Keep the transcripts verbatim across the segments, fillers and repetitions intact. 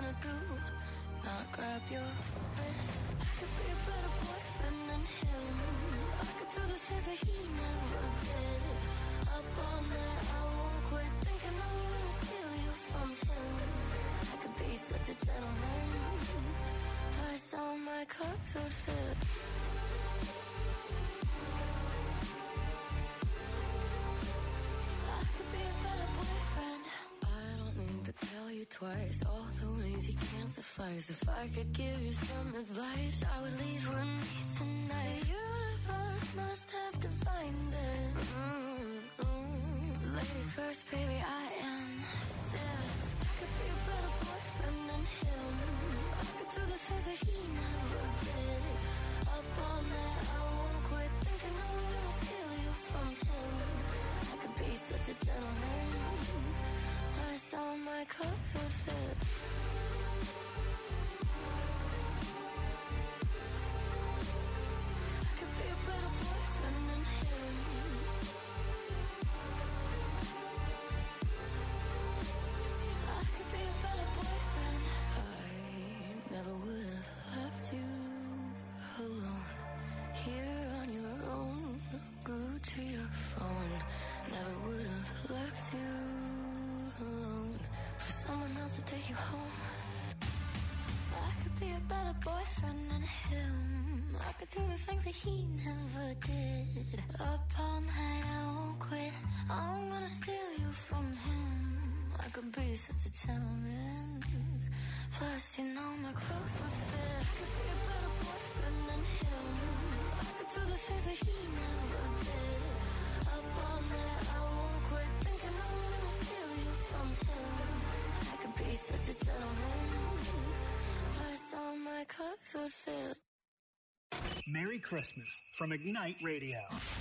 wanna do, not grab your wrist. I could be a better boyfriend than him. I could do the things that he never did. Up all night, I won't quit thinking I'm gonna steal you from him. I could be such a gentleman, plus all my clothes would fit. I could be a better boyfriend. I don't need to tell you twice all the ways he can't suffice. If I could give you some advice, I would leave with me tonight. The universe must have divined it. Mm-hmm. Ladies first, baby, I insist. I could be a better boyfriend than him. I could do the things that he never did. Up all night, I won't quit thinking I'm gonna steal you from him. I could be such a gentleman, plus all my clothes would fit. I could be a better boyfriend than him. I could be a better boyfriend. I never would have left you alone, here on your own, glued to your phone. Never would have left you alone for someone else to take you home. I could be a better boyfriend than him. I could do the things that he never did. Up all night, I won't quit. I'm gonna steal you from him. I could be such a gentleman, plus you know my clothes would fit. I could be a better boyfriend than him. I could do the things that he never did. Up all night, I won't quit thinking I'm gonna steal you from him. I could be such a gentleman, plus all my clothes would fit. Merry Christmas from Ignite Radio.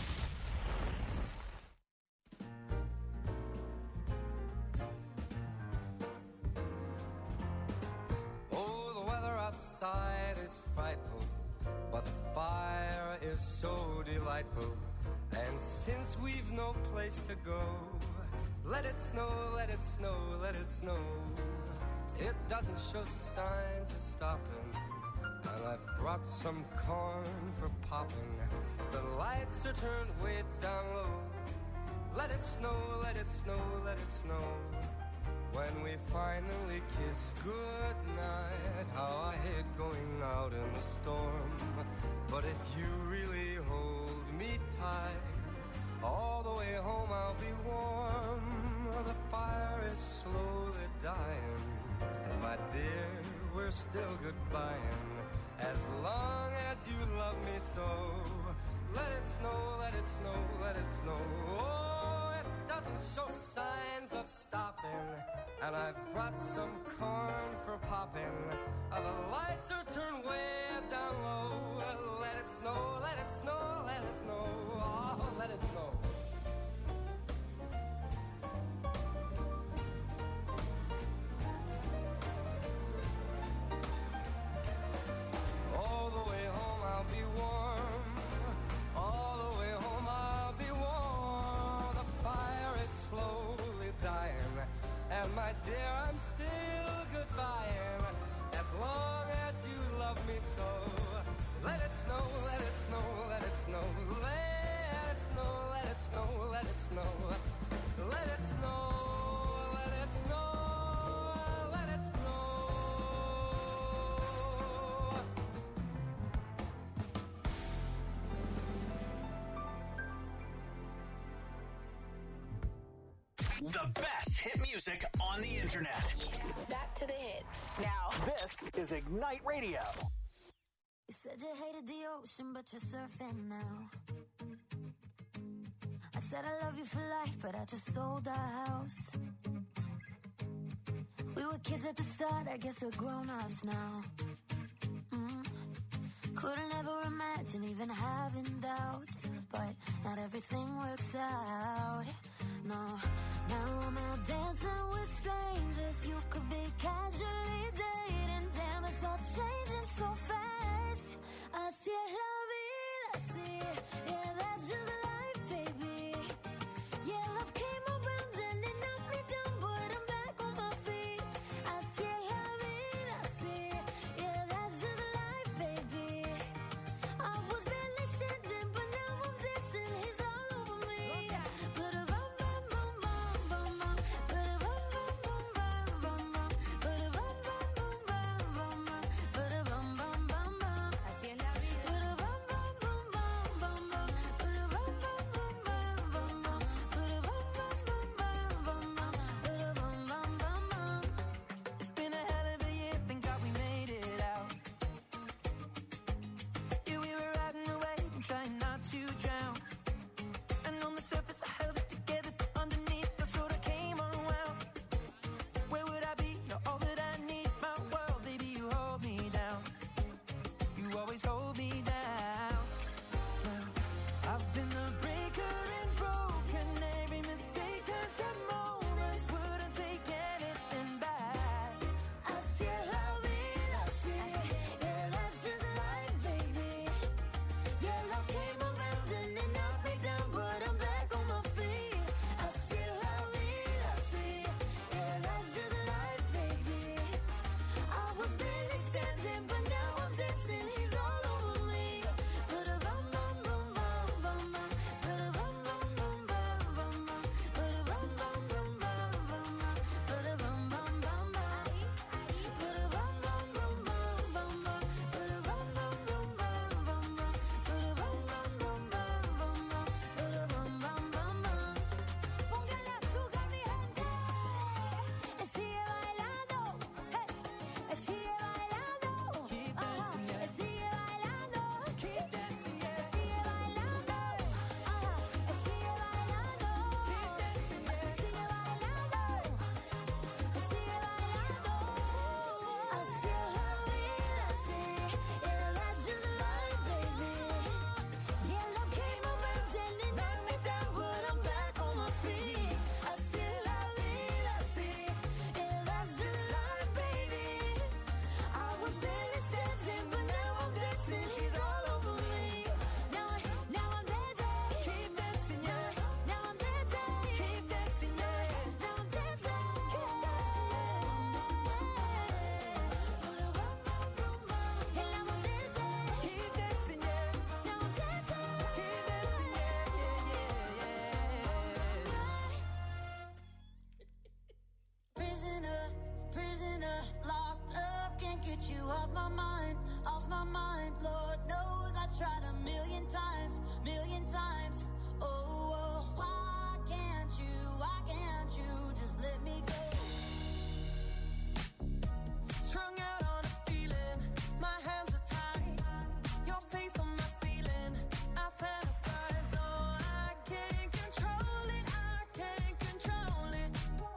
Oh, the weather outside is frightful, but the fire is so delightful. And since we've no place to go, let it snow, let it snow, let it snow. It doesn't show signs of stopping, and I've brought some corn for popping. The lights are turned way down low. Let it snow, let it snow, let it snow. When we finally kiss goodnight, how I hate going out in the storm. But if you really hold me tight, all the way home I'll be warm. The fire is slowly dying, and my dear, we're still goodbying. As long as you love me so, let it snow, let it snow, let it snow. Oh, it doesn't show signs of stopping, and I've brought some corn for popping. Uh, the lights are turned way down low. Let it snow, let it snow, let it snow. Oh, let it snow. All the way home I'll be warm. All the way home I'll be warm. The fire is slowly dying, and my dear, I'm still goodbying. As long as you love me so, let it snow, let it snow, let it snow. Let it snow, let it snow, let it snow. Let it snow, let it snow, let it snow. The best hit music on the internet. Back to the hits. Now, this is Ignite Radio. You said you hated the ocean, but you're surfing now. I said I love you for life, but I just sold our house. We were kids at the start, I guess we're grown-ups now. Mm. Couldn't ever imagine even having doubts, but not everything works out. No, now I'm out dancing with strangers. You could be casually dating. Damn, it's all changing so fast. Así es la vida, sí. Yeah, that's just life, baby. Yeah, love came around and it knocked me down, but I'm back on my feet. Así es la vida. million times. Oh, oh, why can't you, why can't you just let me go? Strung out on a feeling, my hands are tied. Your face on my ceiling, I fantasize. Oh, I can't control it, I can't control it.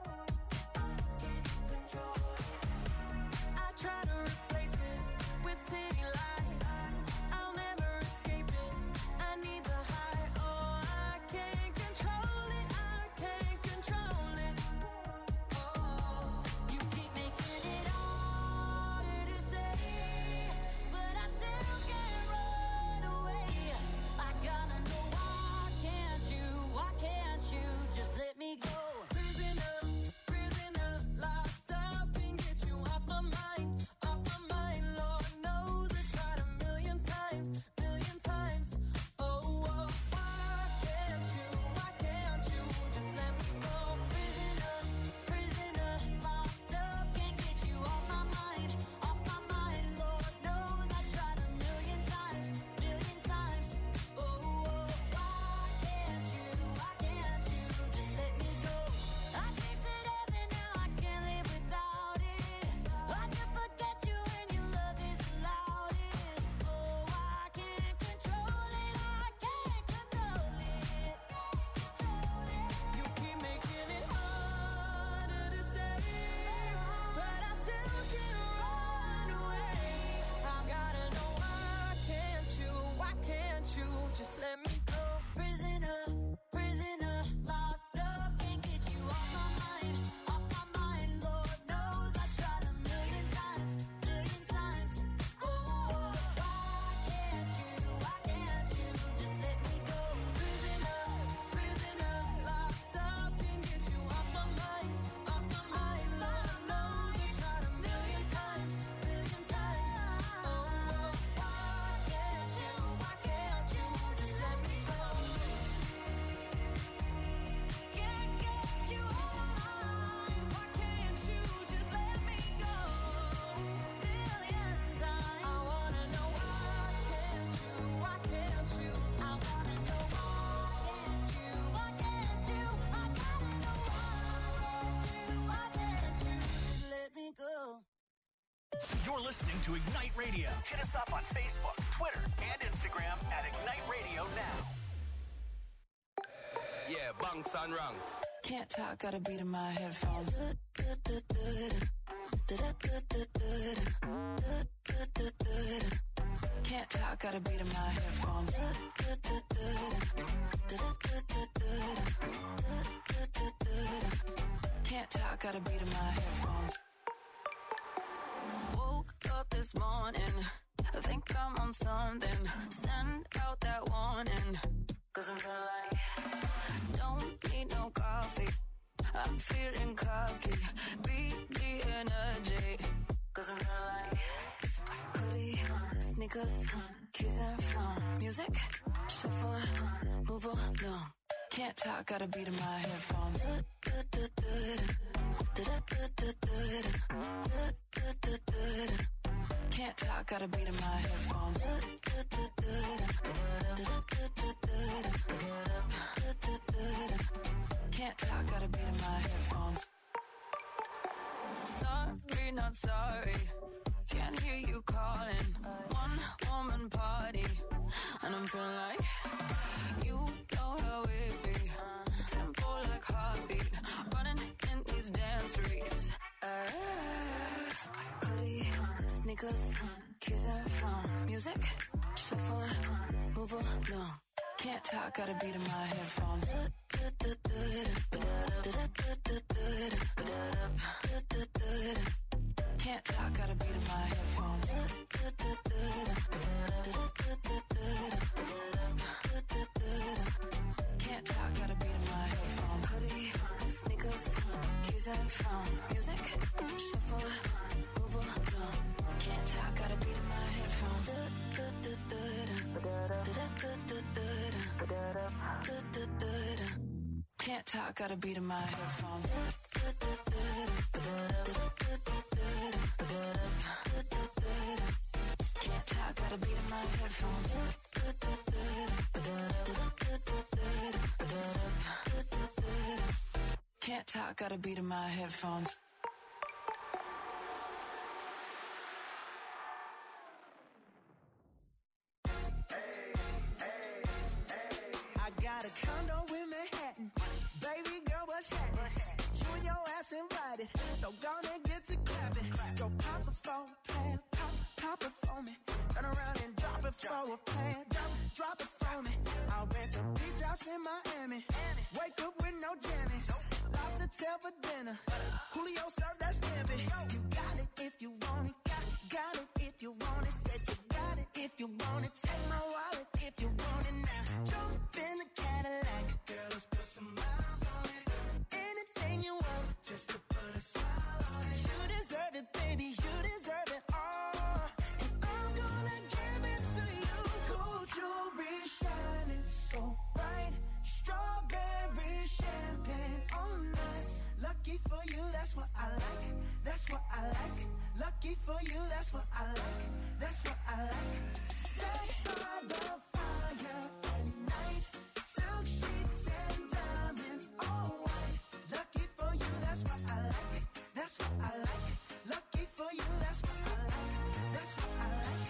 I try to replace it with city lights. I'll never escape it, I need the high. Oh, I can't control it, I can't control it. Oh, you keep making it harder to stay, but I still can't run away. I gotta know, why can't you, why can't you just let me go? Prisoner, prisoner, locked up, can't get you off my mind, off my mind. Lord knows I tried a million times, million times. Oh, oh, why can't you, why can't you just let me go? Prisoner, prisoner, locked up, can't get you off my mind, off my mind. Lord knows I tried a million times, million times. Oh, oh, why can't you, why can't you just let me go? I tasted heaven, now I can't live without it. I can forget you when your love is the loudest. Oh, I can't control it, I can't control it. You keep making it harder to stay, but I still can't run away. I gotta know, why can't you, why can't you just let me go? Prisoner, prisoner, locked up, can't get you off my mind, off my mind. Lord knows I tried a million times, million times. Oh, why can't you, why can't you just let me go? Prisoner, prisoner, locked up, can't get you off my mind, off my mind. Lord knows I tried a million times, million times. Oh, why can't you, why can't you just let me go? Can't get you off my mind, why can't you just let me go? Million times. I wanna know, why can't you, why can't you? I wanna know, why can't you, why can't you? I gotta know, why can't you, why can't you just let me go? You're listening to Ignite Radio. Hit us up on Facebook, Twitter, and Instagram at Ignite Radio Now. Yeah, bunks and ranks. Can't talk, got a beat in my headphones. Can't talk, got a beat in my headphones. Can't talk, got a beat in my headphones. Woke up this morning, I think I'm on something. Send out that warning, cause I'm feeling like don't need no coffee. I'm feeling cocky, beat the energy, cause I'm feeling like hoodie, sneakers, keys and phone. Music, shuffle, move along. Can't talk, got a beat in my headphones. Can't talk, got a beat in my headphones. Can't talk, got a beat in my headphones. Sorry, not sorry. Can't hear you calling. One woman party, and I'm feeling like you know how it be. Tempo like heartbeat, running in these dance streets. Uh, hoodie, sneakers, keys and phone. Music, shuffle, move along. Can't talk, got a beat in my headphones. Can't talk, got a beat in my headphones. Can't talk, got a beat in my headphones. Hoodie, sneakers, keys and phone. Music, shuffle, move along. Can't talk, got a beat in my headphones. Can't talk, got a beat in my headphones. Can't talk, got a beat in my headphones. Can't talk, got a beat in my headphones. I got a condo in Manhattan. Baby girl, what's happening? You and your ass invited, so gonna get to clapping. Go pop it for a plan, pop, pop it for me. Turn around and drop it for a plan, drop, drop it for me. I'll rent a beach house in Miami. Wake up with no jammies. Lobster tail for dinner. Julio served that scampi. You got it if you want it. Got, got it if you want it. Said you got it if you want it. Take my wallet if you want it now. Jump in the Cadillac. Girl, let's put some miles on it. Anything you want, just to put a smile on it. You deserve it, baby. You deserve it all. And I'm gonna give it to you. Gold jewelry shining so bright. Strawberry champagne on us. Lucky for you, that's what I like. That's what I like. Lucky for you, that's what I like. That's what I like. Stay by the fire at night. Silk sheets and diamonds, all white. Lucky for you, that's what I like. That's what I like. Lucky for you, that's what I like. That's what I like.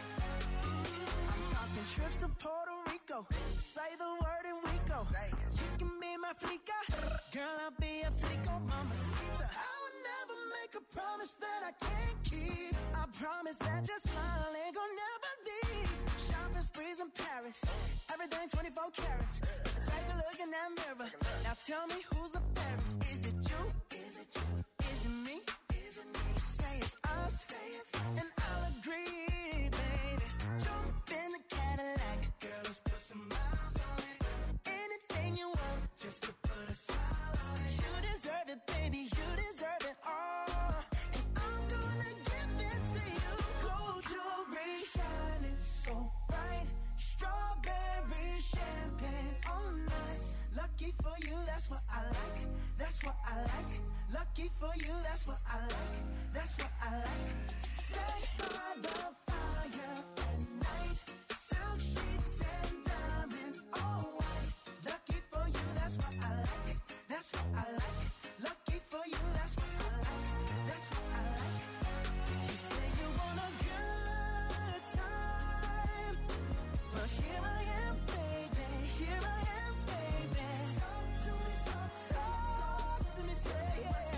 I'm talking trips to Puerto Rico. Say the word and we go. You can be my flica. Girl, I'll be a flico, mamacita. I would never make a promise that I can't keep. I promise that your smile ain't gonna never leave. Shopping sprees in Paris. Everything twenty-four carats. Take a look in that mirror. Now tell me who's the fairest. Is it you? Is it you? Is it me? Is it me? Say it's us. Say it's us. And I'll agree, baby. Jump in the Cadillac. Girl, let's put some miles on it. Anything you want, just to put a smile on it. You deserve it, baby. You deserve it all. And I'm gonna give it to you. Gold jewelry shining so bright. Strawberry champagne on us. Lucky for you, that's what I like. That's what I like. Lucky for you, that's what I like. That's what I like. Stay by the fire at night. Silk sheets and diamonds, all white. Lucky for you, that's what I like. That's what I like. Lucky for you, that's what I like. That's what I like. You say you want a good time, but here I am, baby. Here I am, baby. Talk to me, talk, talk to me, tell me what's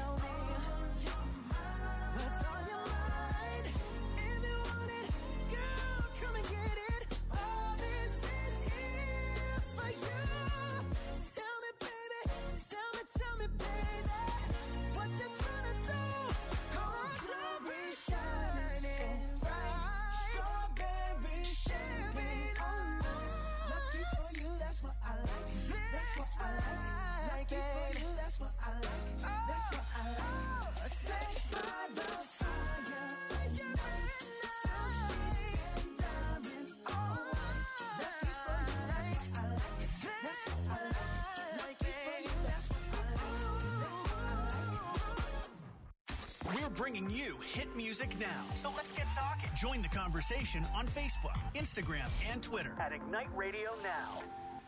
on your mind. If you want it, girl, come and get it. All this is here for you. Tell me, baby, tell me, tell me, baby, what you tryna do? Gold jewelry shining bright. Strawberry champagne on us. Lucky for you, that's what I like. That's what I like. Lucky for you, that's what I like. That's what I like. Stay by the fire at night. Silk sheets and diamonds, all white. Lucky for you, that's what I like. That's what I like. Lucky for you, that's what I like. That's what I like. We're bringing you hit music now. So let's get talking. Join the conversation on Facebook, Instagram, and Twitter at Ignite Radio Now.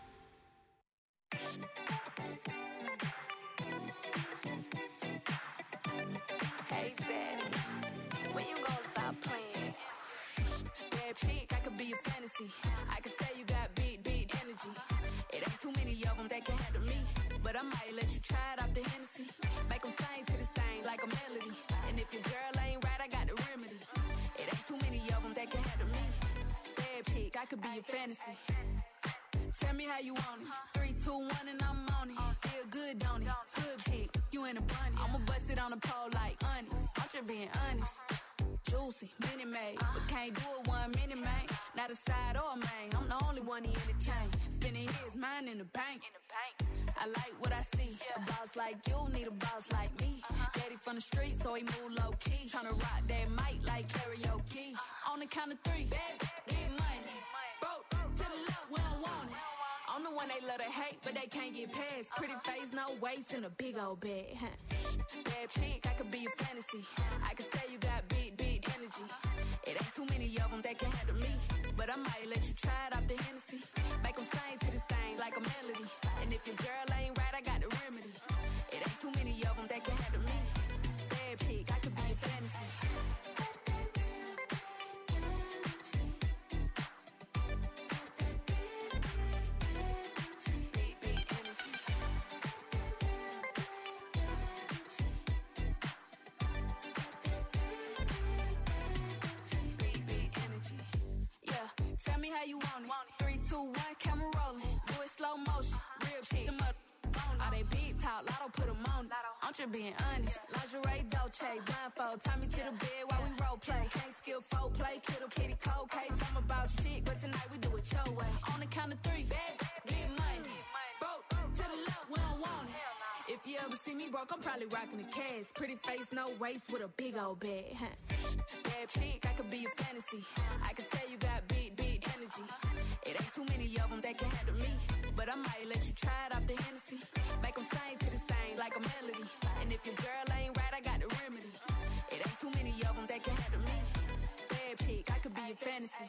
Hey, Daddy, when you gonna stop playing? Bad chick, I could be a fantasy. I could tell you got big, big energy. It ain't too many of them that can handle me. But I might let you try it off the Hennessy. Make them sing to this thing like a melody. And if your girl ain't right, I got the remedy. It ain't too many of them that can handle me. Bad chick, I could be a fantasy. Tell me how you want it. Three, two, one, and I'm on it. Feel good, don't it? Hood chick, you in a bunny. I'ma bust it on the pole like honest. I'm just being honest. Juicy, mini made, but can't do it one minute, man. Not a side or a main. I'm the only one he entertain. Spending his mind in the bank. I like what I see. A boss like you need a boss like me. Daddy from the street, so he move low key. Tryna rock that mic like karaoke. On the count of three, bad, get money. Broke to the left, we don't want it. I'm the one they love to hate, but they can't get past. Pretty face, no waist, and a big old bag. Bad chick, I could be a fantasy. I could tell you got big, big energy. It ain't too many of them that can handle me, but I might let you try it off the Hennessy. Make them sing to this thing like a melody. And if your girl ain't right, I got the remedy. It ain't too many of them that can handle me. Bad chick, I could be a fantasy. Tell me how you want it. Three, two, one, camera rolling. Do it slow motion. Real shit. Them up on all they big talk. Lotto put them on it. I'm just being honest. Lingerie, Dolce, blindfold. Tie me to the bed while we role play. Can't skill folk play. Kiddo, kitty, cold case. I'm about shit, but tonight we do it your way. On the count of three, bad, get money. Broke to the left, we don't want it. If you ever see me broke, I'm probably rocking the cash. Pretty face, no waist, with a big old bag. Bad chick, I could be a fantasy. I could tell you got big, big energy. It ain't too many of them that can handle me, but I might let you try it off the Hennessy. Make them sing to this thing like a melody. And if your girl ain't right, I got the remedy. It ain't too many of them that can handle me. Bad chick, I could be a fantasy.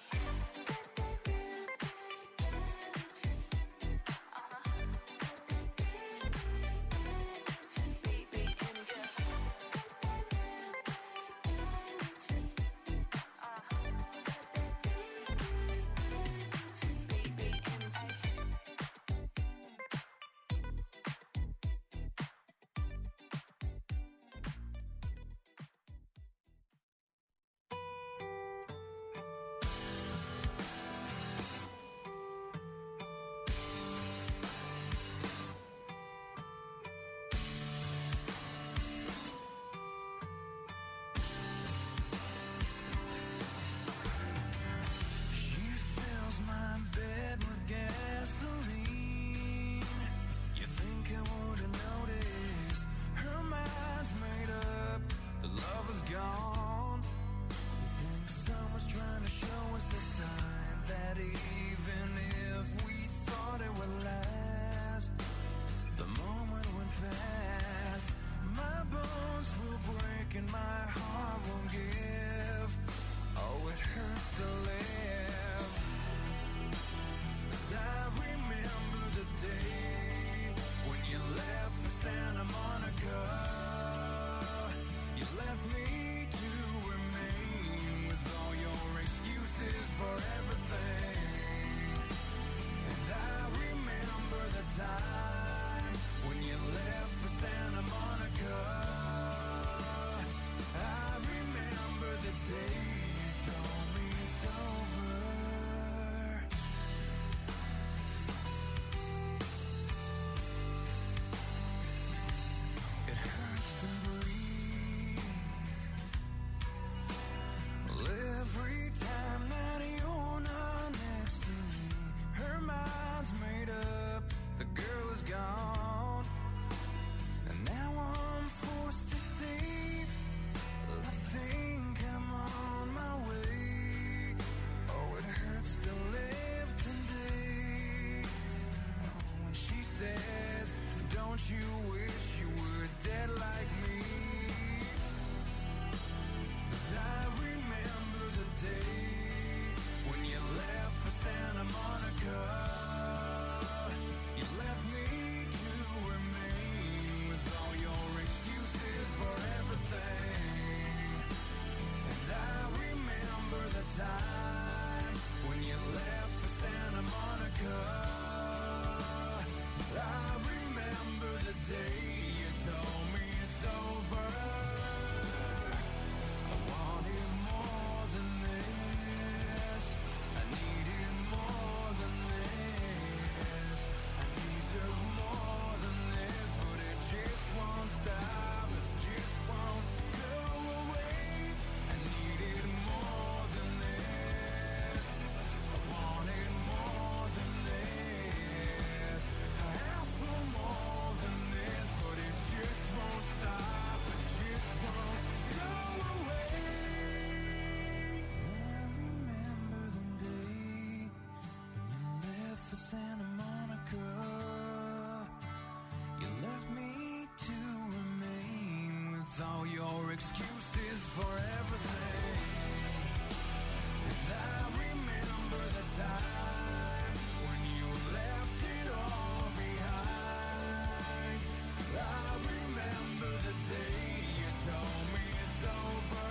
with all your excuses for everything. And I remember the time when you left it all behind. I remember the day you told me it's over.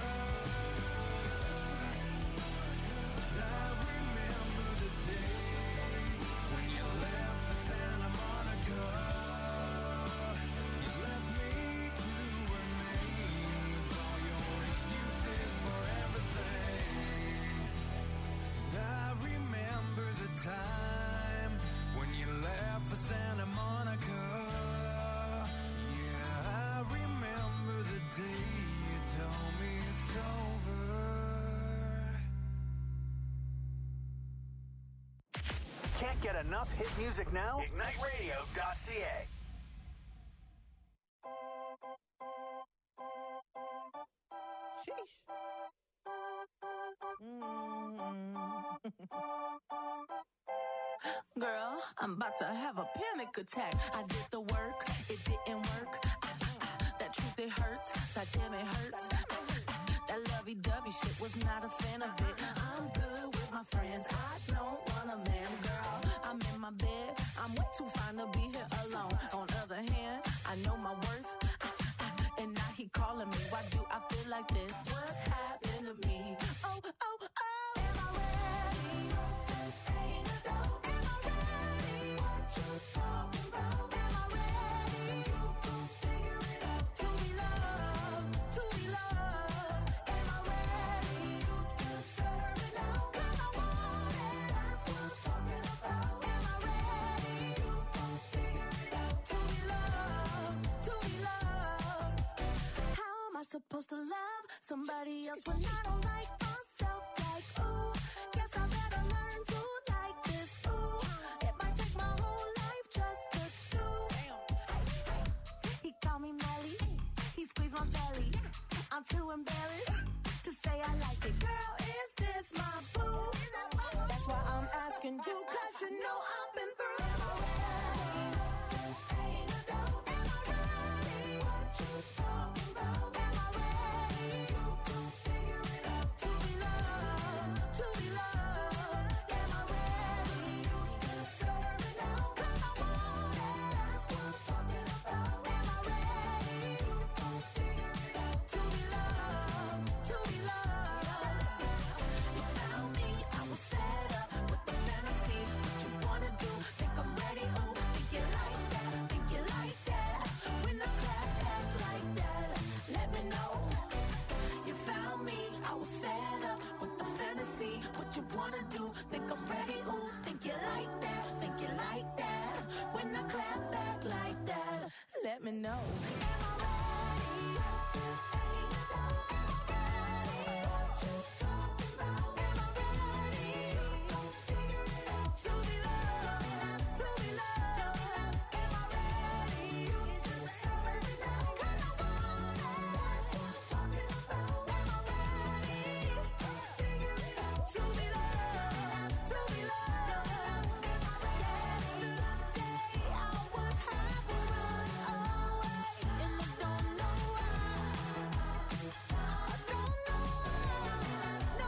I remember the day when you left for Santa Monica. You left me to remain with all your excuses for everything. And I remember the time when you left for Santa Monica. Yeah, I remember the day you told me it's over. Can't get enough hit music now? ignite radio dot c a. Sheesh. Mm. Girl, I'm about to have a panic attack. I did the work, it didn't work. Ah, ah, that truth, it hurts. That damn, it hurts. Ah, ah, that lovey-dovey shit, was not a fan of it. I'm good with my friends. I don't want a man, girl. I'm in my bed. I'm way too fine to be here alone. On the other hand, I know my worth. Ah, ah, and now he calling me. Why do I feel like this? What's happened to me? Oh, oh, oh. Am I ready? Ain't a doubt. Am I ready? What you talking about? Am I ready? You gon' figure it out. To be loved, to be loved. Am I ready? You deserve it now. 'Cause I want it. That's what I'm talking about. Am I ready? You gon' figure it out. To be loved, to be loved. How am I supposed to love somebody else when I don't like myself? Like, ooh, guess I better learn to like this. Ooh, it might take my whole life just to do. He called me Melly, he squeezed my belly. I'm too embarrassed to say I like it. Girl, is this my boo? That's why I'm asking you, 'cause you know I've been through. Am I ready? Ain't a doubt. Am I ready? What you talking about? Am I ready? You gon' figure it out. To be loved, to be loved. Am I ready? You deserve it now. 'Cause I want it. That's what I'm talking about. Am I ready? You gon' figure it out. To be loved, to be loved. You found me, I was fed up with the fantasy. What you wanna do? Think I'm ready? Ooh, think you like that? Think you like that? When I clap back like that, let me know. You found me, I was fed up with the fantasy. What you wanna do? Think I'm ready? Ooh, think you like that? Think you like that? When I clap back like that, let me know. Am I ready? Ain't a doubt. Am I ready? What you talking about? Am I ready? You gon' figure it out. To be loved, to be loved. Am I ready? You deserve it now. 'Cause I want it. That's what I'm talking about. Am I ready? Figure it out. To be loved, to be loved. Am I ready? Yesterday I would have run away, and I don't know why. I don't know why. No.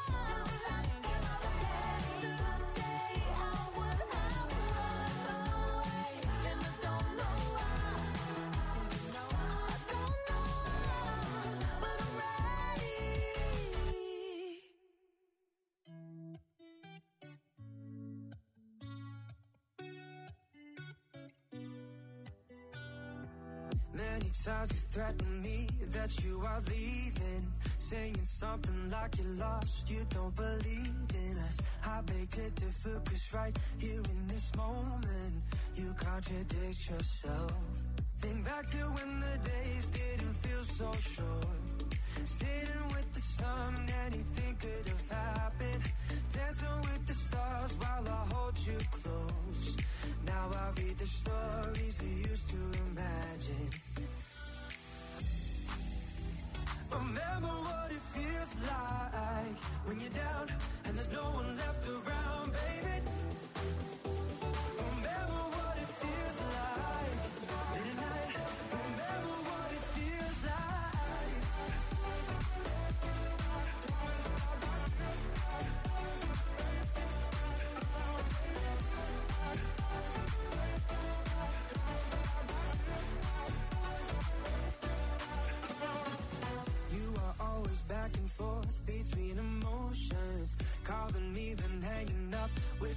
Yesterday I would have run away, and I don't know why. I don't know why, but I'm ready. Many times you threatened me that you are leaving, saying something like you're lost, you don't believe in us. I beg to differ, 'cause right here in this moment, you contradict yourself. Think back to when the days didn't feel so short, sitting with the sun, anything could have happened, dancing with the stars while I hold you close. Now I read the stories we used to imagine. Remember what it feels like when you're down and there's no one left around, baby. Remember what it feels like late at night. Remember what it feels like.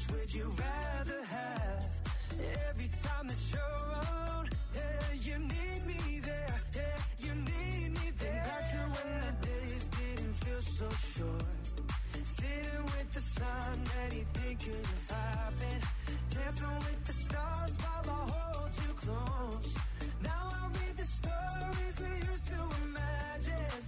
which would you rather have? Every time that you're around, yeah, you need me there, yeah, you need me there. Back to when the days didn't feel so short, sitting with the sun, anything could have happened. Dancing with the stars while I hold you close. Now I read the stories we used to imagine.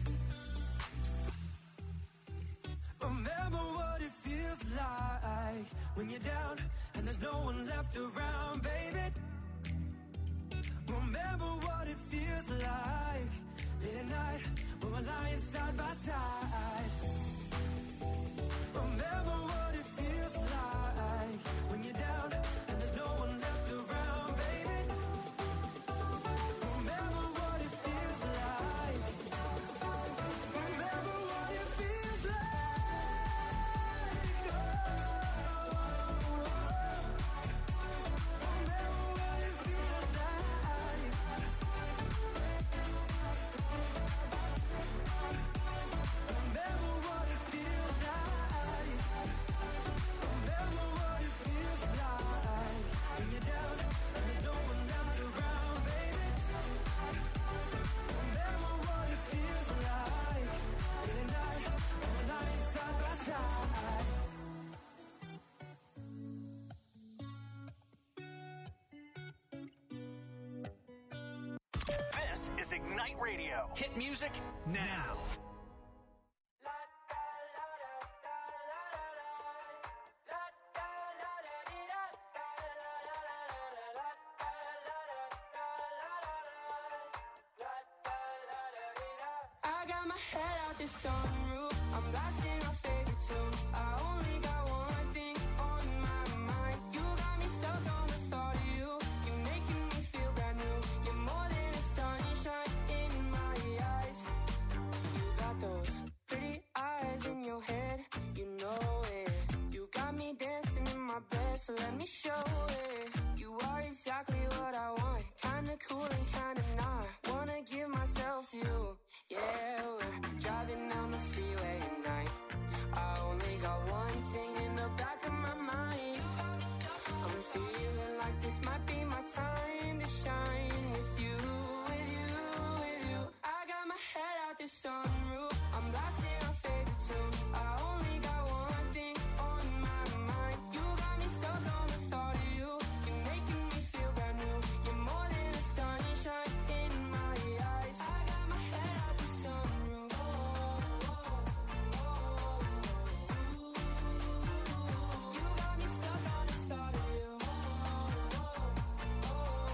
Remember what it feels like when you're down and there's no one left around, baby. Remember what it feels like late at night when we're lying side by side. Remember what it feels like when you're down and there's no one left around, baby. Remember what it feels like. Remember what it feels like. Oh, remember what it feels like. Remember what it feels like. Remember what it feels like when you're down and there's no one left around, baby. Remember what it feels like late at night when we're lying side by side. This is Ignite Radio. Hit music now. I got my head out the sunroof. I'm blasting our favorite tunes. I only got one thing on my mind. You got me stuck on the thought of you. You're making me feel brand new. You're more than a sunshine in my eyes. You got those pretty eyes in your head. You know it. You got me dancing in my bed, so let me show it. You are exactly what I want. Kinda cool and kinda not. Wanna give myself to you. Yeah, we're driving down the freeway at night. I only got one thing in the back of my mind. I'm feeling like this might be my time to shine with you, with you, with you. I got my head out the sunroof. I'm blasting our favorite tunes. I only got one thing on my mind. You got me stuck on the thought of you. You're making me feel brand new. You're more than a sunshine in my eyes. I got my head out the sunroof. Oh, oh, oh, oh. You got me stuck on the thought of you. Oh, oh,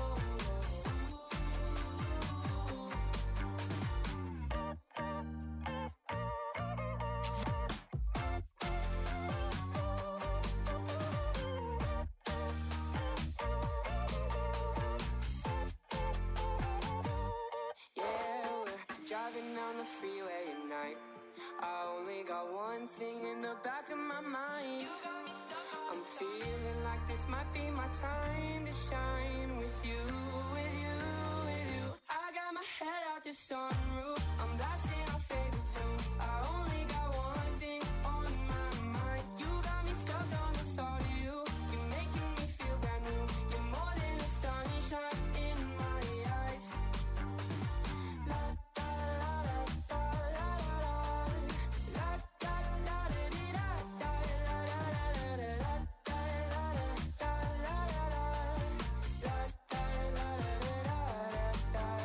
yeah, we're driving down the freeway at night. I only got one thing in the back of my mind. I'm feeling like this might be my time to shine with you, with you, with you. I got my head out the sunroof. I'm blasting our favorite tunes. I only got one thing on my mind. You got me stuck on the thought of you. You're making me feel brand new. You're more than a sunshine in my eyes. La da la da da la la la la da da dee da da la la la la la da la la da la la la la da la la da da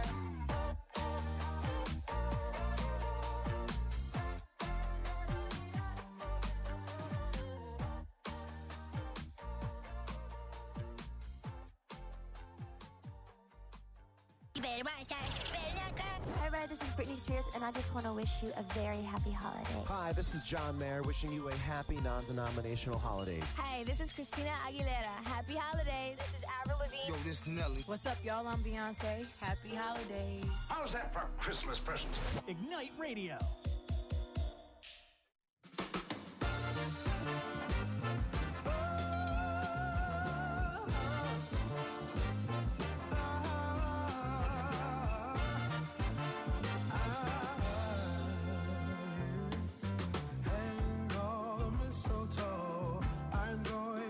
Hi, Red. This is Britney Spears, and I just want to wish you a very happy holiday. Hi, this is John Mayer wishing you a happy non-denominational holidays. Hey, this is Christina Aguilera. Happy holidays. This is Avril Lavigne. Yo, this Nelly. What's up, y'all? I'm Beyonce. Happy holidays. How's that for Christmas presents? Ignite Radio. Hang all the mistletoe. I'm going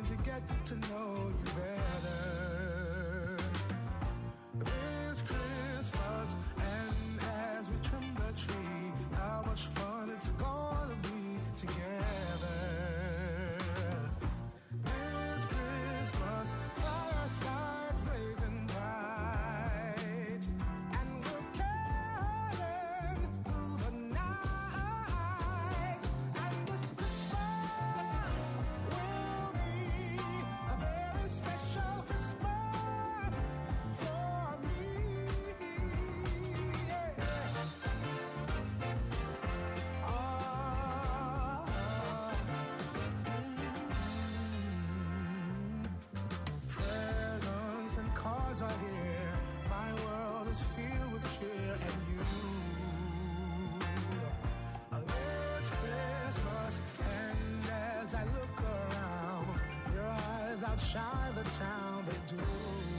outshine the town they do.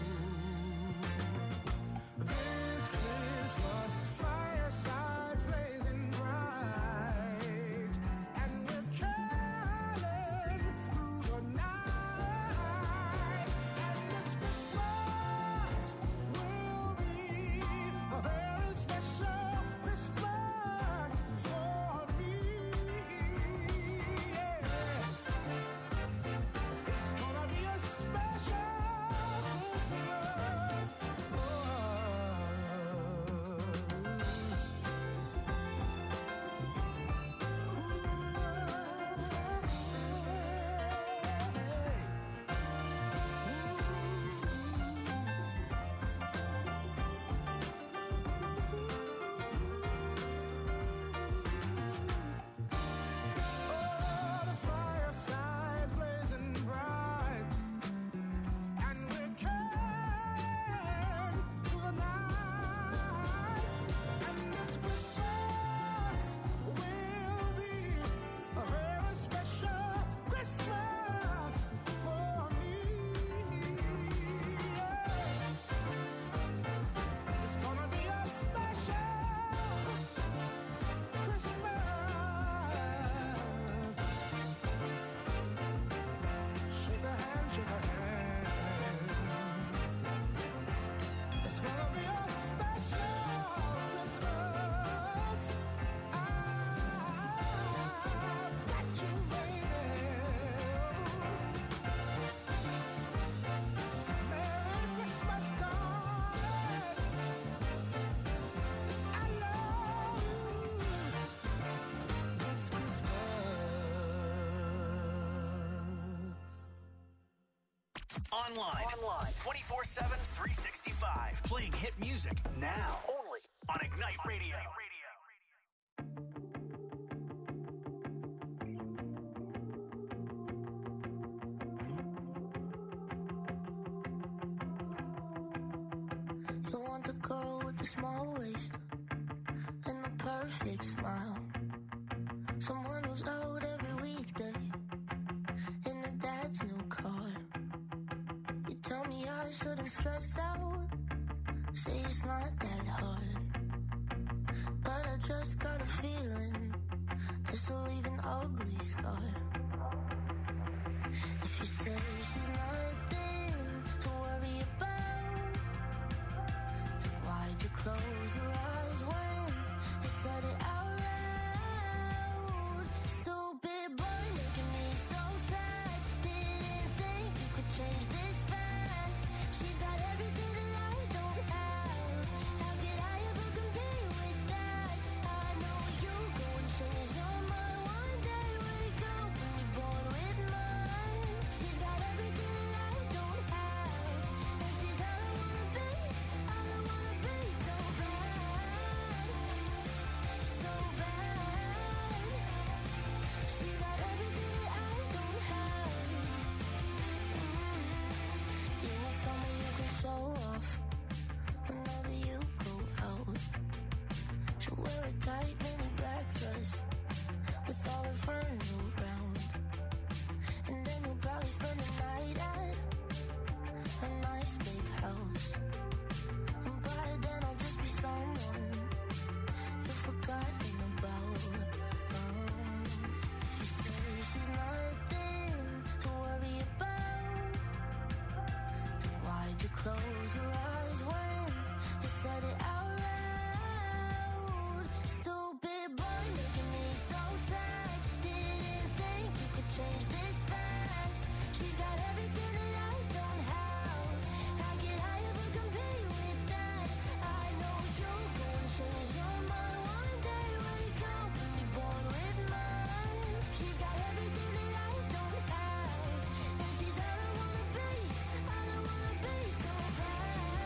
This Christmas, firesides blazing bright, and we're caroling through the night. And this Christmas will be a very special Christmas for me. Yes, it's gonna be a special Christmas. Oh, the fireside's blazing bright, and we're carrying through the night. And this Christmas will be a very special Christmas for me. Yeah. It's gonna be a special Christmas. Shake a hand, shake a hand. It's gonna be a special Christmas. I've got you, baby. Merry Christmas, darling. I love you this Christmas. Online. Online. twenty-four seven, three sixty-five. Playing hit music now. Only on Ignite Radio. You want the girl with the small waist and the perfect smile. Someone who's out every weekday in her dad's new car. You tell me I shouldn't stress out, say it's not that hard. But I just got a feeling this will leave an ugly scar. If you say she's nothing to worry about, then why'd you close your eyes when you said it out loud? Stupid boy making me so sad. Didn't think you could change this fast. She's got everything that I don't have. How could I ever compete with that? I know you go and change your mind one day. Wake up and be born with mine. She's got everything that I don't have, and she's all I wanna be, all I wanna be. So bad, so bad. She's got everything that I don't have. You want someone you can show off whenever you go out. She'll wear a tight mini black dress with all her friends around, and then you'll probably spend the night at a nice big house. And by then I'll just be someone you've forgotten about. Um, if you say she's nothing to worry about, then why'd you close your eyes when you said it out loud? Stupid boy making me so sad. Didn't think you could change this fast. She's got everything that I don't have. How could I ever compete with that? I know you'll go and change your mind one day. Wake up and be born with mine. She's got everything that I don't have, and she's all I wanna be, all I wanna be. So bad,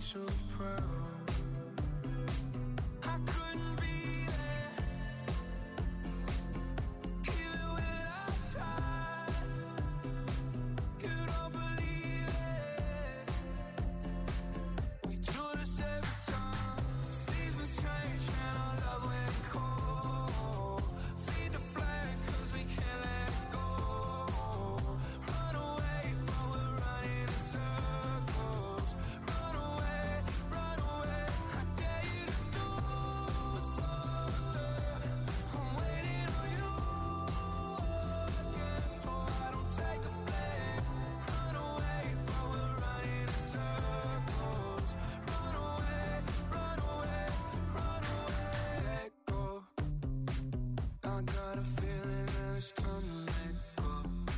so proud. I couldn't be there, even when I tried. You don't believe it. We do this every time. Seasons change and our love went cold. Feed the flag 'cause we can't let go. Run away, but we're running in circles. Run away, run away. I dare you to do something. I'm waiting on you again, so I don't take the blame. Run away, but we're running in circles. Run away, run away, run away. Go. I got a feeling that it's time to let go.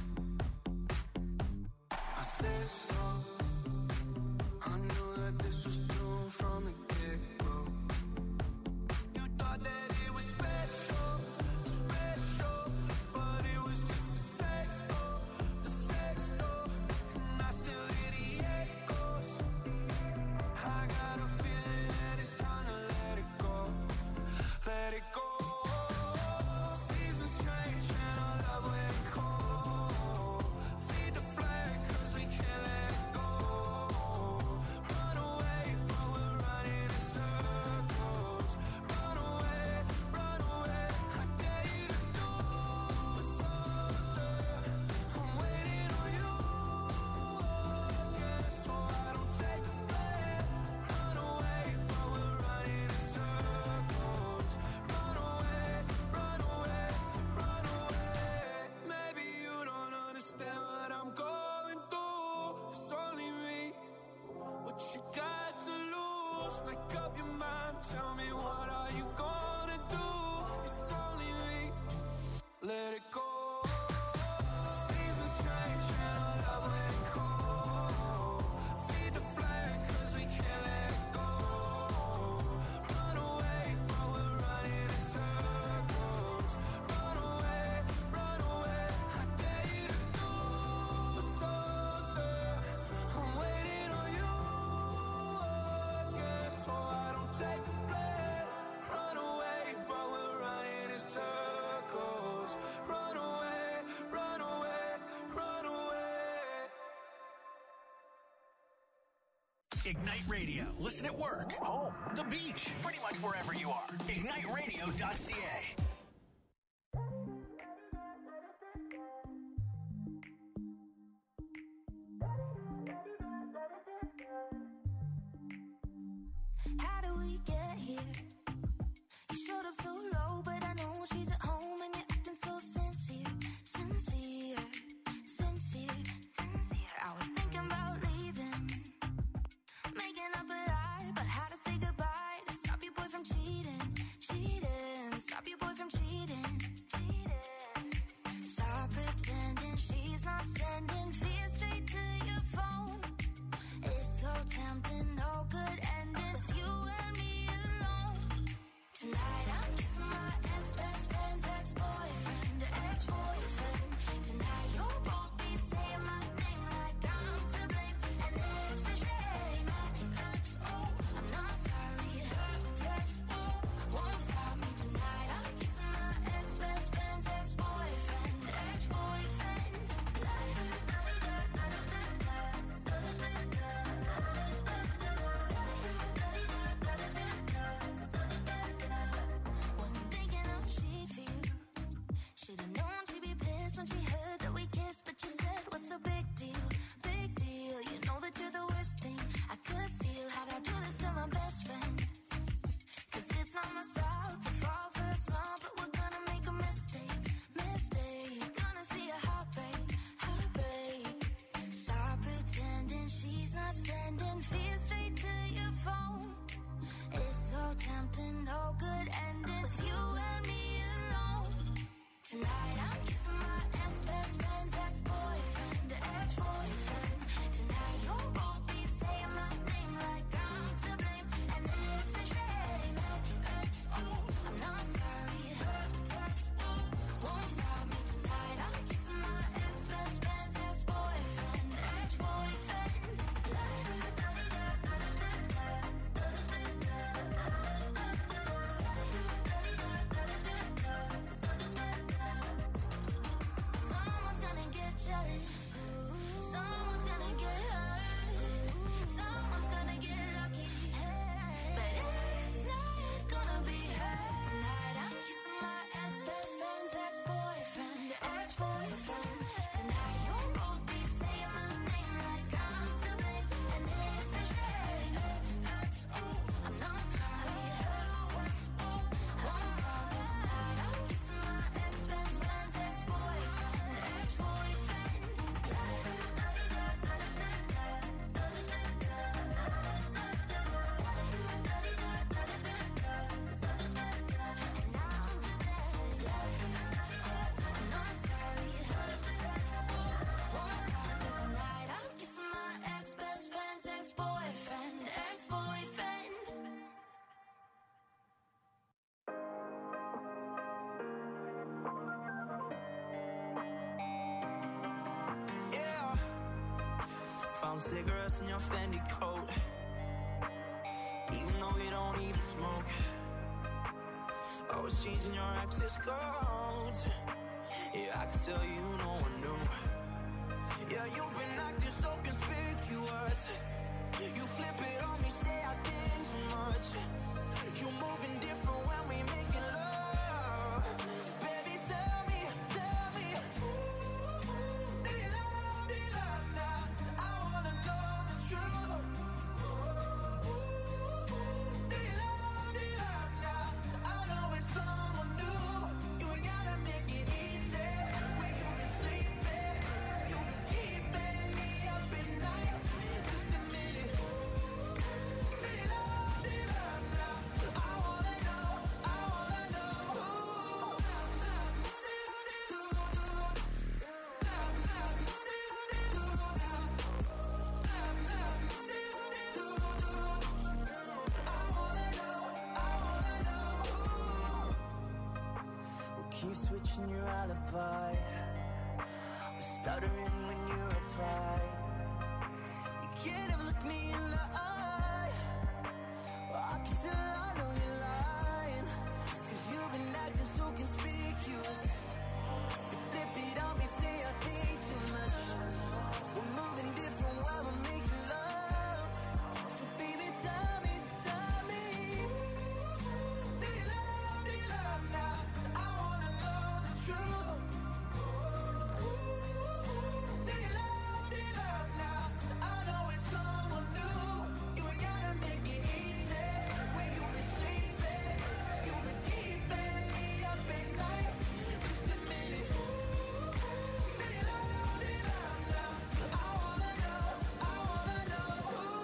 I said so. I knew that this was doomed from the get-go. You thought that it was special, special, but it was just the sex door, the sex door, and I still hear the echoes. I got a feeling that it's time to let it go, let it go. Seasons change and our love went cold. Feed the flag 'cause we can't let go. Run away, but we're running in circles. Run away, run away. I dare you to do something. I'm waiting on you again, so I don't take the blame. Run away, but we're running in circles. Run away, run away, run away. Maybe you don't understand what I'm going through. It's only me. What you got to lose? Make up your mind. Tell me, what are you gonna do? It's only me. Let it go. Seasons change and our love went cold. Feed the flag 'cause we can't let go. Run away, but we're running in circles. Run away, run away. I dare you to do something. I'm waiting on you again, so I don't take the blame. Run away, but we're running in circles. Run away, run away, run away. Ignite Radio. Listen at work, home, the beach, pretty much wherever you are. ignite radio dot c a. How do we get here? You showed up so low, but I know she's at home and you're acting so sincere, sincere, sincere. I was thinking about leaving, making up a lie about how to say goodbye, to stop your boy from cheating, cheating, stop your boy from cheating. Stop pretending she's not sending fear straight to your phone. It's so tempting, no good ending with you and me alone. Tonight I'm kissing my ex-best friend's ex-boyfriend, ex-boyfriend. Tonight you'll both be saying my name like I'm to blame, and it's a shame. I'm not sorry, won't stop me tonight. I'm kissing my ex-best friend's ex-boyfriend, ex-boyfriend. La, la, la, la. cigarettes in your Fendi coat. Even though you don't even smoke. Always changing your access codes. Yeah, I can tell you no one knew. Yeah, you've been acting so conspicuous. You flip it on me, say I think too much. You moving different when we making love. Baby, tell me, tell me, ooh, de love, de love now. I wanna know the truth. Ooh, de love, de love now. I know it's someone new. You ain't gotta make it easy. When you been sleeping, you been keeping me up at night. Just a minute. De love, de love now. I wanna know, I wanna know. We'll keep switching your alibi. We're stuttering when you reply. You can't ever look me in the eye. Well, I can tell I know you're lying. Cause you've been acting so conspicuous. You flip it on me, say I think too much. We're moving different while we're making love. So baby, tell me, tell me. De love, de love now. I wanna know the truth. De love, de love now. I know it's someone new. You ain't gotta make it easy. When you been sleeping, you been keeping me up at night. Just a minute. De love, de love now. I wanna know, I wanna know.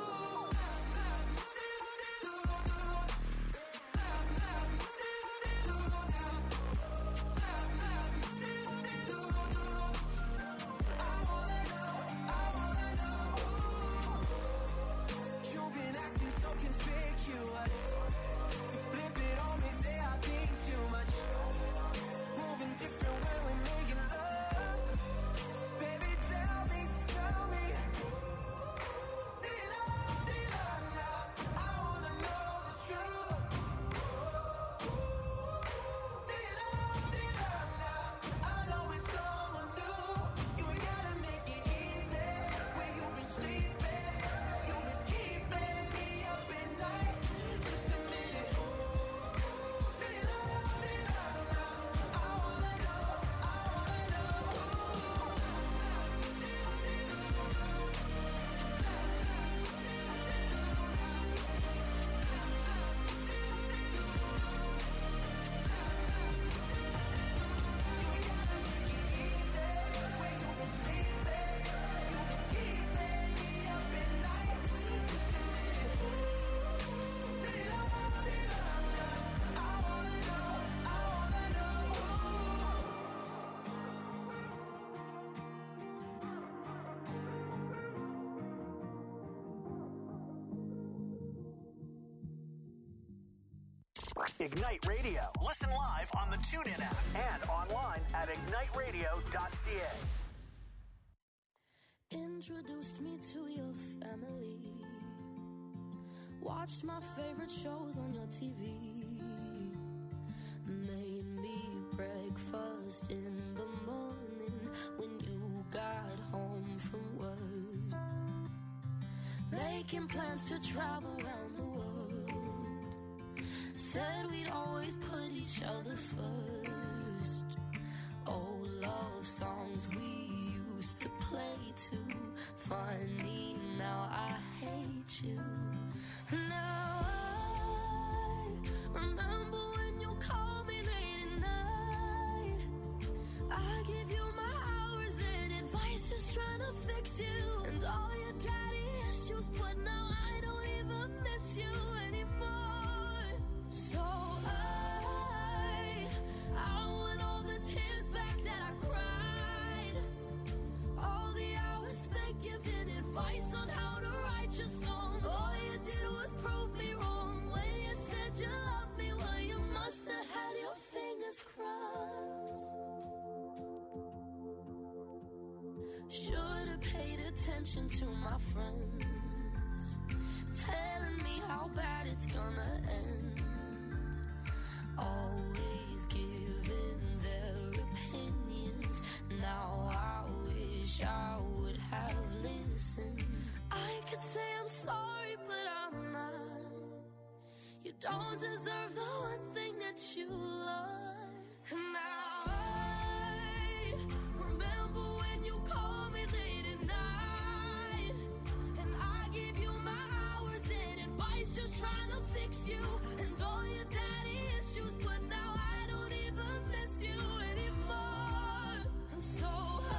You've been acting so conspicuous. You flip it on me, say I think too much. Moving different when we're making love. Baby, tell me, tell me. De love, de love now. I wanna know the truth. De love, de love now. I know it's someone new. You ain't gotta make it easy. When you been sleeping, you been keeping me up at night. Just a minute. De love, de love now. I wanna know, I wanna know. Ignite Radio. Listen live on the TuneIn app and online at ignite radio dot c a. Introduced me to your family. Watched my favorite shows on your T V. Made me breakfast in the morning when you got home from work. Making plans to travel around the world. Said we'd always put each other first. Old love songs we used to play too. Funny, now I hate you. Now I remember when you called me late at night. I give you my hours and advice, just trying to fix you. And all your daddy issues, but now I don't even miss you anymore. So I, I want all the tears back that I cried. All the hours spent giving advice on how to write your songs. All you did was prove never paid attention to my friends, telling me how bad it's gonna end. Always giving their opinions. Now I wish I would have listened. I could say I'm sorry, but I'm not. You don't deserve the one thing that you love. And now I remember when you called me late at night, and I gave you my hours and advice, just trying to fix you and all your daddy issues. But now I don't even miss you anymore. And so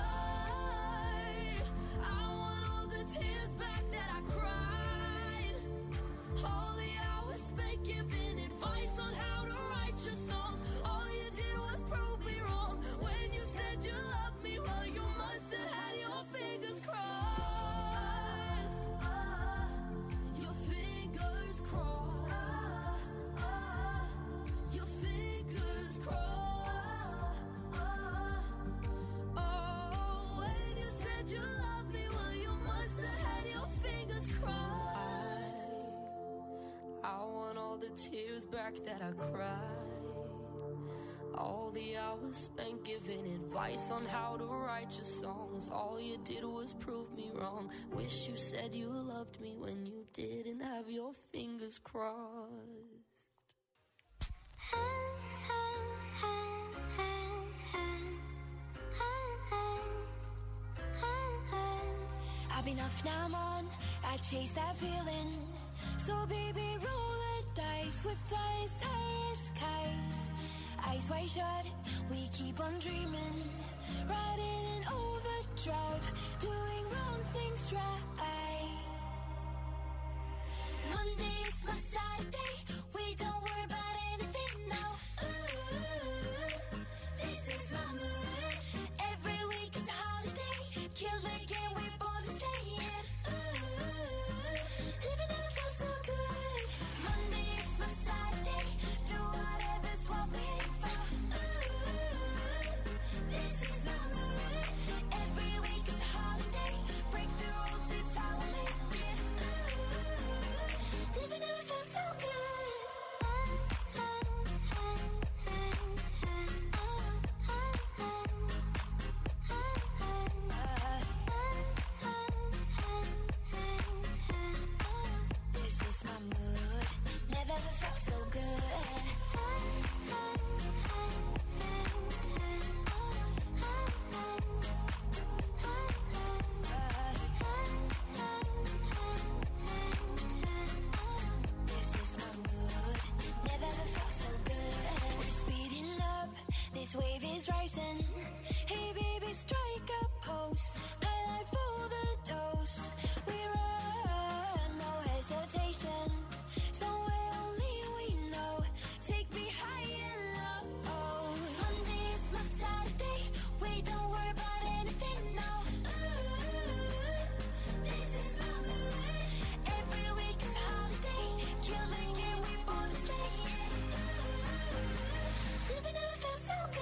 I, I want all the tears back that I cried, all the hours spent giving advice on how to write your songs. All you did was prove me wrong when you said you loved me. Well, you must have had your fingers crossed. Your fingers crossed. Your fingers crossed. Oh, when you said you loved me, well, you must have had your fingers crossed. I want all the tears back that I cried, all the hours spent giving advice on how to write your songs. All you did was prove me wrong. Wish you said you loved me when you didn't have your fingers crossed. I've been off, now I'm on. I chase that feeling. So baby, roll the dice with flies, ice, kites. Eyes wide shut, we keep on dreaming. Riding in overdrive, doing wrong things right. Monday's my Saturday, we don't worry about anything now. Ooh, this is my mood. Every week is a holiday, kill the game, we're born to stay in. Ooh, living never felt so good. Monday is my Saturday, do whatever's what we aim for. Ooh, this is my mood. Every week is a holiday, break the rules is how we live it. Ooh, living never felt so good. This is my mood, never ever felt so good. This is my mood, never ever felt so good. We're speeding up, this wave is rising. Hey baby, strike a pose, highlight for the dose. We run, no hesitation, somewhere only we know. Take me high and low. Monday is my Saturday, we don't worry about anything now. Ooh, this is my mood. Every week is a holiday, kill the game, we born to stay in. Ooh, living never felt so good.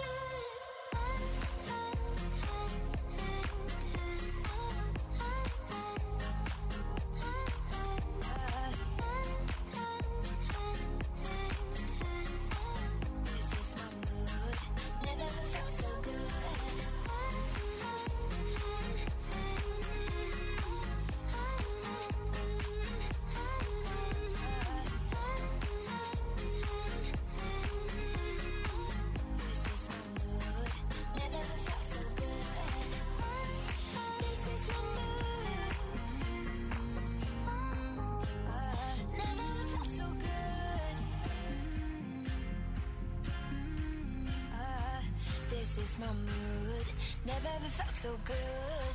This is my mood, never ever felt so good. This is my mood, never ever felt so good. This is my mood, never ever felt so good. This is my mood, never ever felt so good.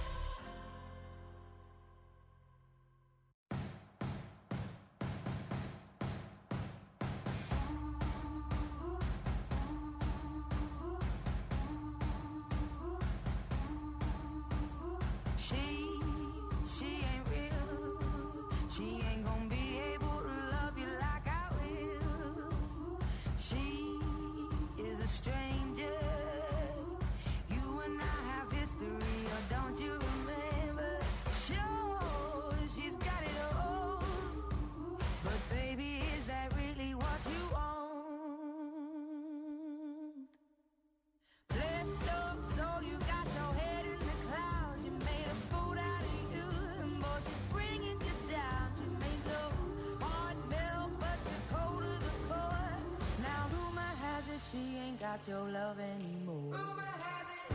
She, she ain't real. She ain't gonna be able to love you like I will. She is a stranger. You and I have history, or don't you got your love anymore. Rumor has it.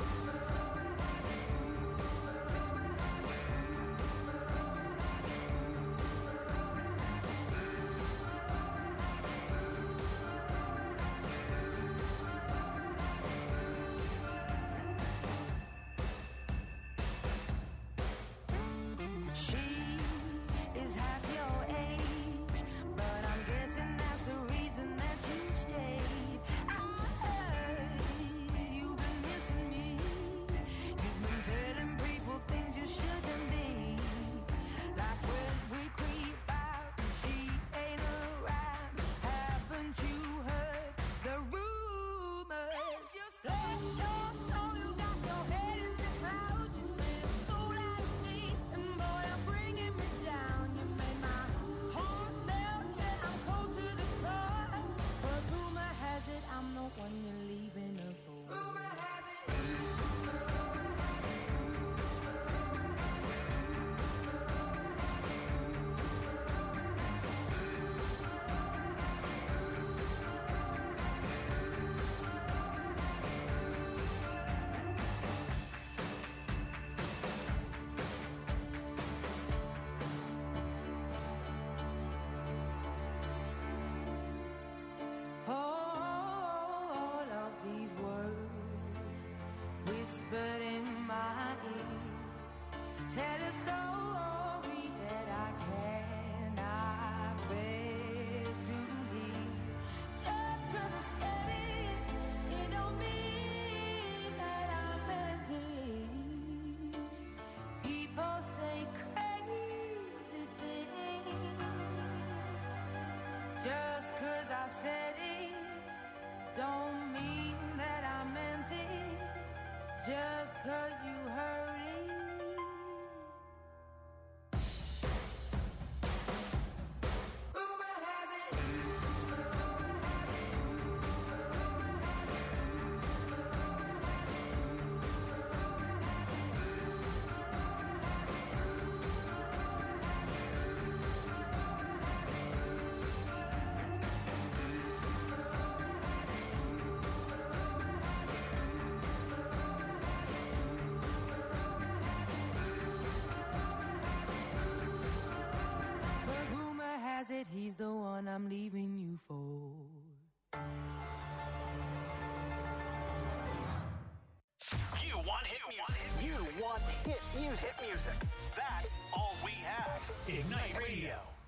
He's the one I'm leaving you for. You want hit music. You want hit music. Hit music. That's all we have. Ignite Radio.